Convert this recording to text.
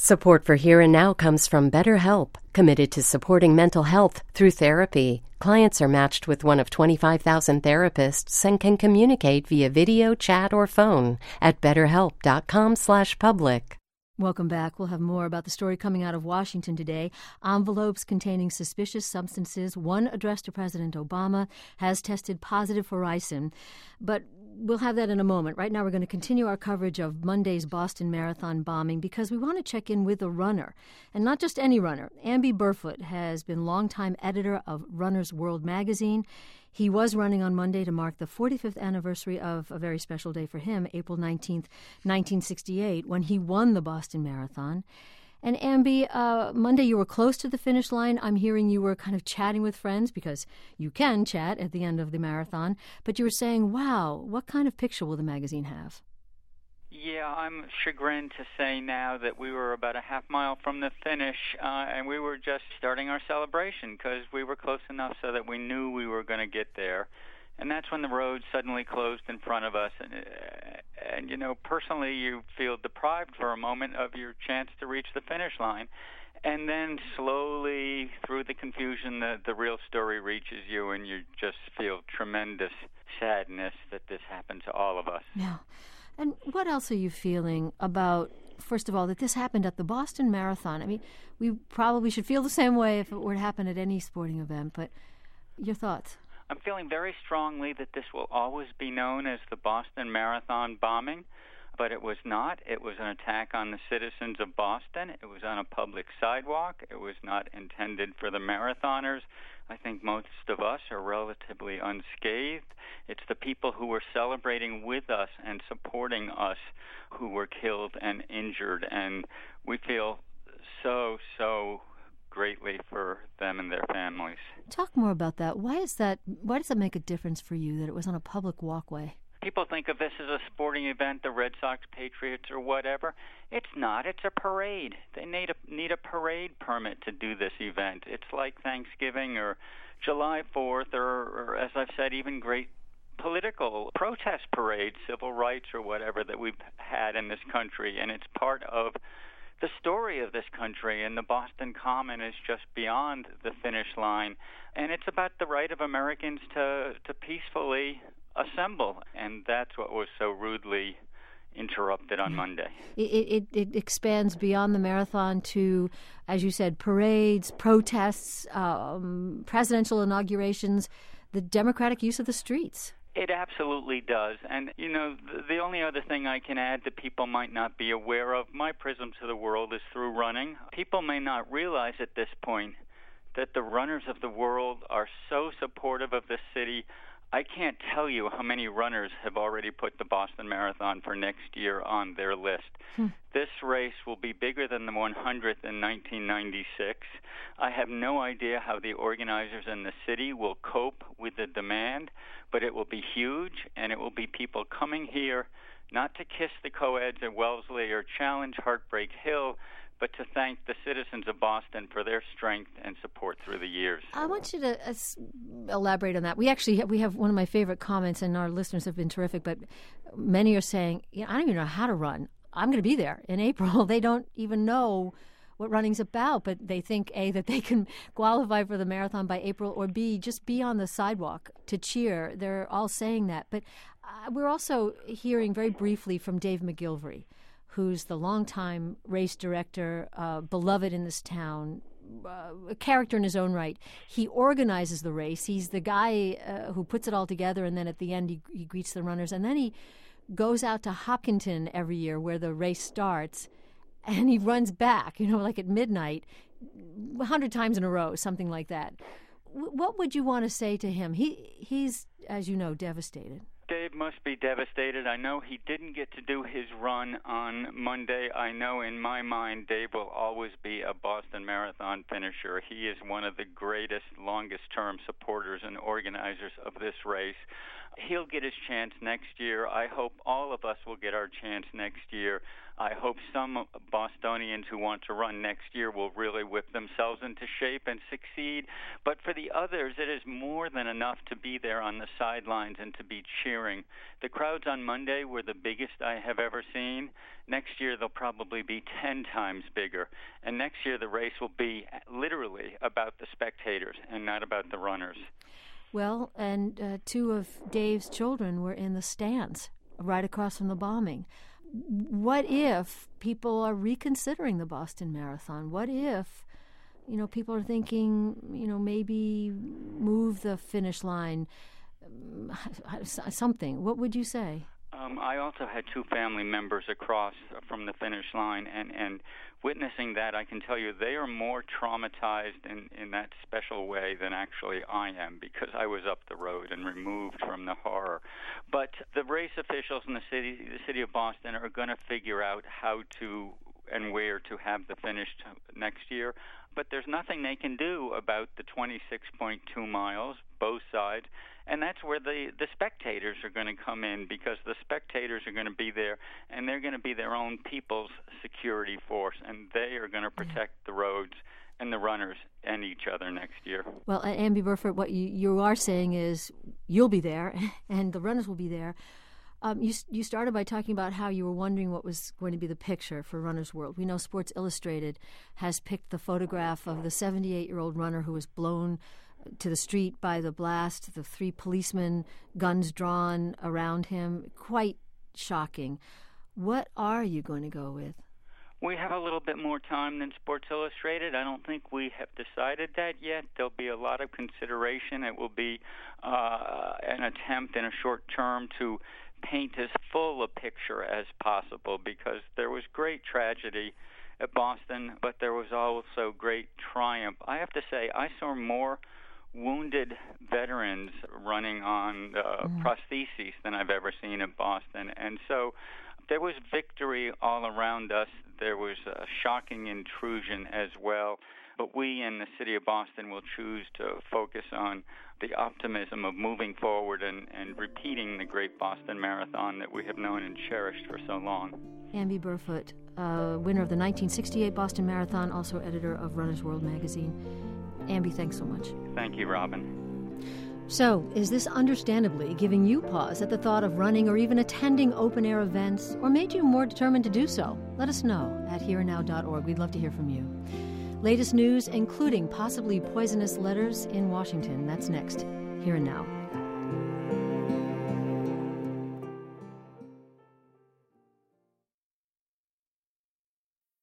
Support for Here and Now comes from BetterHelp, committed to supporting mental health through therapy. Clients are matched with one of 25,000 therapists and can communicate via video, chat, or phone at betterhelp.com/public. Welcome back. We'll have more about the story coming out of Washington today. Envelopes containing suspicious substances, one addressed to President Obama, has tested positive for ricin. But we'll have that in a moment. Right now we're going to continue our coverage of Monday's Boston Marathon bombing because we want to check in with a runner. And not just any runner. Amby Burfoot has been longtime editor of Runner's World magazine. He was running on Monday to mark the 45th anniversary of a very special day for him, April 19th, 1968, when he won the Boston Marathon. And Amby, Monday you were close to the finish line. I'm hearing you were kind of chatting with friends because you can chat at the end of the marathon. But you were saying, wow, what kind of picture will the magazine have? Yeah, I'm chagrined to say now that we were about a half mile from the finish, and we were just starting our celebration because we were close enough so that we knew we were going to get there. And that's when the road suddenly closed in front of us. And, you know, personally, you feel deprived for a moment of your chance to reach the finish line. And then slowly, through the confusion, the real story reaches you, and you just feel tremendous sadness that this happened to all of us. Yeah. And what else are you feeling about, first of all, that this happened at the Boston Marathon? I mean, we probably should feel the same way if it were to happen at any sporting event, but your thoughts? I'm feeling very strongly that this will always be known as the Boston Marathon bombing, but it was not. It was an attack on the citizens of Boston. It was on a public sidewalk. It was not intended for the marathoners. I think most of us are relatively unscathed. It's the people who were celebrating with us and supporting us who were killed and injured, and we feel so greatly for them and their families. Talk more about that. Why does that make a difference for you that it was on a public walkway? People think of this as a sporting event, the Red Sox, Patriots, or whatever. It's not. It's a parade. They need a parade permit to do this event. It's like Thanksgiving or July 4th or as I've said, even great political protest parades, civil rights or whatever that we've had in this country. And it's part of the story of this country, and the Boston Common is just beyond the finish line. And it's about the right of Americans to peacefully assemble, and that's what was so rudely interrupted on Monday. It expands beyond the marathon to, as you said, parades, protests, presidential inaugurations, the democratic use of the streets. It absolutely does. And, you know, the only other thing I can add that people might not be aware of, my prism to the world is through running. People may not realize at this point that the runners of the world are so supportive of this city. I can't tell you how many runners have already put the Boston Marathon for next year on their list. This race will be bigger than the 100th in 1996. I have no idea how the organizers in the city will cope with the demand, but it will be huge, and it will be people coming here not to kiss the co-eds at Wellesley or challenge Heartbreak Hill, but to thank the citizens of Boston for their strength and support through the years. I want you to elaborate on that. We have one of my favorite comments, and our listeners have been terrific, but many are saying, I don't even know how to run. I'm going to be there in April. They don't even know what running's about, but they think, A, that they can qualify for the marathon by April, or B, just be on the sidewalk to cheer. They're all saying that. But we're also hearing very briefly from Dave McGilvery, who's the longtime race director, beloved in this town, a character in his own right. He organizes the race. He's the guy who puts it all together, and then at the end he greets the runners. And then he goes out to Hopkinton every year where the race starts, and he runs back, like at midnight, 100 times in a row, something like that. What would you want to say to him? He's, as you know, devastated. Dave must be devastated. I know he didn't get to do his run on Monday. I know in my mind Dave will always be a Boston Marathon finisher. He is one of the greatest, longest-term supporters and organizers of this race. He'll get his chance next year. I hope all of us will get our chance next year. I hope some Bostonians who want to run next year will really whip themselves into shape and succeed. But for the others, it is more than enough to be there on the sidelines and to be cheering. The crowds on Monday were the biggest I have ever seen. Next year, they'll probably be 10 times bigger. And next year, the race will be literally about the spectators and not about the runners. Well, and two of Dave's children were in the stands right across from the bombing. What if people are reconsidering the Boston Marathon? What if, people are thinking, maybe move the finish line, something? What would you say? I also had two family members across from the finish line, and witnessing that, I can tell you they are more traumatized in that special way than actually I am, because I was up the road and removed from the horror. But the race officials in the city of Boston are going to figure out how to and where to have the finish next year. But there's nothing they can do about the 26.2 miles, both sides. And that's where the spectators are going to come in, because the spectators are going to be there, and they're going to be their own people's security force, and they are going to protect the roads and the runners and each other next year. Well, Amby Burfoot, what you are saying is you'll be there, and the runners will be there. You started by talking about how you were wondering what was going to be the picture for Runner's World. We know Sports Illustrated has picked the photograph of the 78-year-old runner who was blown to the street by the blast, the 3 policemen, guns drawn around him. Quite shocking. What are you going to go with? We have a little bit more time than Sports Illustrated. I don't think we have decided that yet. There'll be a lot of consideration. It will be an attempt in a short term to paint as full a picture as possible, because there was great tragedy at Boston, but there was also great triumph. I have to say, I saw more wounded veterans running on prostheses than I've ever seen at Boston. And so there was victory all around us. There was a shocking intrusion as well. But we in the city of Boston will choose to focus on the optimism of moving forward and repeating the great Boston Marathon that we have known and cherished for so long. Amby Burfoot, winner of the 1968 Boston Marathon, also editor of Runner's World magazine. Amby, thanks so much. Thank you, Robin. So, is this understandably giving you pause at the thought of running or even attending open-air events, or made you more determined to do so? Let us know at hereandnow.org. We'd love to hear from you. Latest news, including possibly poisonous letters in Washington. That's next. Here and Now.